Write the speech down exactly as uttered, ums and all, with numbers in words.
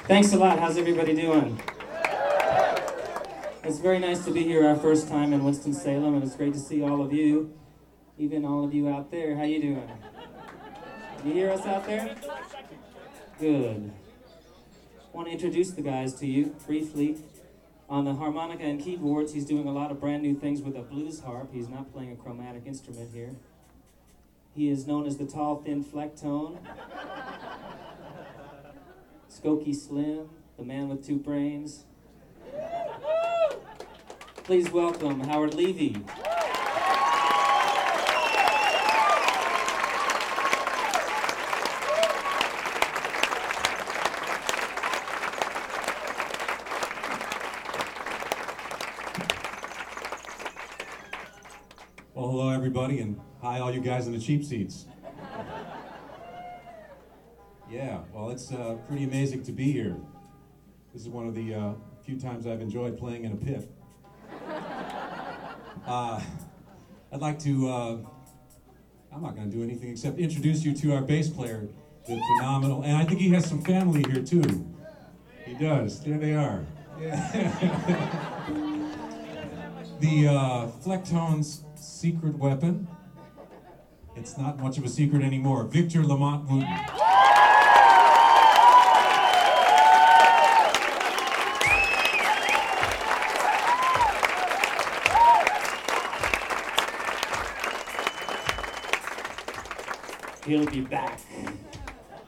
Thanks a lot. How's everybody doing? It's very nice to be here our first time in Winston-Salem, and it's great to see all of you, even all of you out there. How you doing? Can you hear us out there? Good. I want to introduce the guys to you briefly. On the harmonica and keyboards, he's doing a lot of brand new things with a blues harp. He's not playing a chromatic instrument here. He is known as the tall, thin Flecktone. Skokie Slim, the man with two brains. Please welcome Howard Levy. Well, hello everybody, and hi all you guys in the cheap seats. Yeah, well, it's uh, pretty amazing to be here. This is one of the uh, few times I've enjoyed playing in a pit. Uh, I'd like to, uh, I'm not going to do anything except introduce you to our bass player, the phenomenal, and I think he has some family here too. He does, there they are. Yeah. The uh, Flecktone's secret weapon. It's not much of a secret anymore. Victor Lamont Wooten. He'll be back.